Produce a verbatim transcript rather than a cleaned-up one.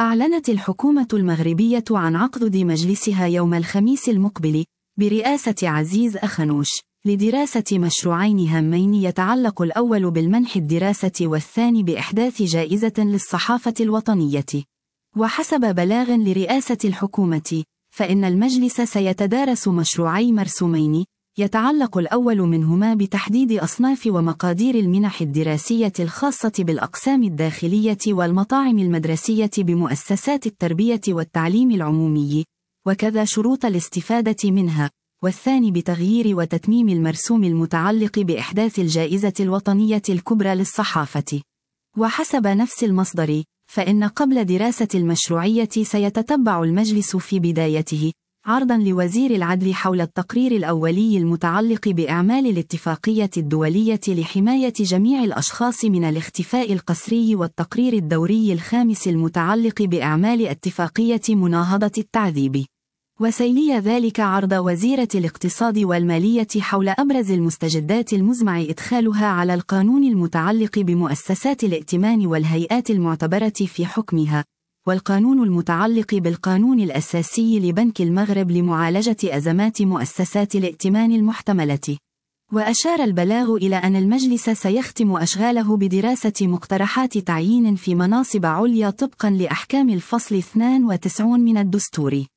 أعلنت الحكومة المغربية عن عقد مجلسها يوم الخميس المقبل برئاسة عزيز أخنوش لدراسة مشروعين هامين، يتعلق الأول بالمنح الدراسة والثاني بإحداث جائزة للصحافة الوطنية. وحسب بلاغ لرئاسة الحكومة، فإن المجلس سيتدارس مشروعي مرسومين، يتعلق الأول منهما بتحديد أصناف ومقادير المنح الدراسية الخاصة بالأقسام الداخلية والمطاعم المدرسية بمؤسسات التربية والتعليم العمومي، وكذا شروط الاستفادة منها، والثاني بتغيير وتتميم المرسوم المتعلق بإحداث الجائزة الوطنية الكبرى للصحافة. وحسب نفس المصدر، فإن قبل دراسة المشروعية سيتتبع المجلس في بدايته عرضاً لوزير العدل حول التقرير الأولي المتعلق بإعمال الاتفاقية الدولية لحماية جميع الأشخاص من الاختفاء القسري، والتقرير الدوري الخامس المتعلق بإعمال اتفاقية مناهضة التعذيب. وسيلي ذلك عرض وزيرة الاقتصاد والمالية حول أبرز المستجدات المزمع إدخالها على القانون المتعلق بمؤسسات الائتمان والهيئات المعتبرة في حكمها، والقانون المتعلق بالقانون الأساسي لبنك المغرب لمعالجة أزمات مؤسسات الائتمان المحتملة. وأشار البلاغ إلى أن المجلس سيختم أشغاله بدراسة مقترحات تعيين في مناصب عليا طبقاً لأحكام الفصل اثنين وتسعين من الدستور.